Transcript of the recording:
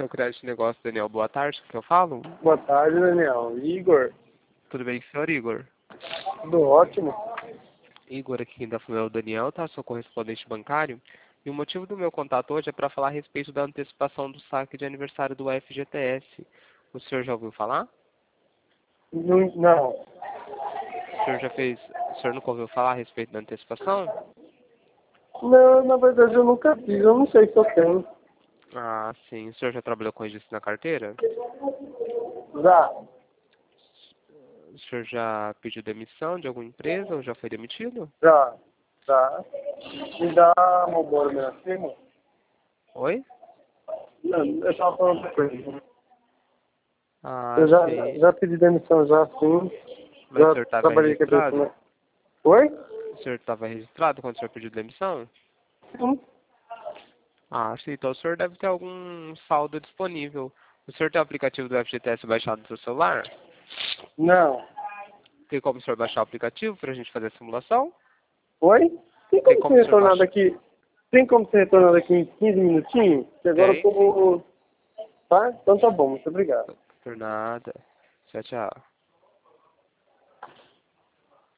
meu crédito de negócio, Daniel. Boa tarde, o que eu falo? Boa tarde, Daniel. Igor. Tudo bem, senhor Igor? Tudo ótimo. Igor, aqui quem tá falando é o Daniel, tá? Sou correspondente bancário. E o motivo do meu contato hoje é para falar a respeito da antecipação do saque de aniversário do FGTS. O senhor já ouviu falar? Não. O senhor já fez... O senhor nunca ouviu falar a respeito da antecipação? Não, na verdade eu nunca fiz. Eu não sei se eu tenho. Ah, sim. O senhor já trabalhou com registro na carteira? Já. O senhor já pediu demissão de alguma empresa ou já foi demitido? Já. Já. Me dá uma boa minha firma? Oi? Não, eu tava falando pra ele. Ah, Eu sim. já pedi demissão, já sim. Mas o Já senhor estava trabalhei com a registrado? pessoa. Oi? O senhor estava registrado quando o senhor pediu demissão? Sim. Ah, sim. Então o senhor deve ter algum saldo disponível. O senhor tem o aplicativo do FGTS baixado no seu celular? Não. Tem como o senhor baixar o aplicativo para a gente fazer a simulação? Oi? Tem Tem como como ser o senhor retornado baixar? aqui? Tem como ser retornado aqui em 15 minutinhos? Que agora eu Tem. tô... Tá? Então tá bom. Muito obrigado. Por nada. Tchau, tchau.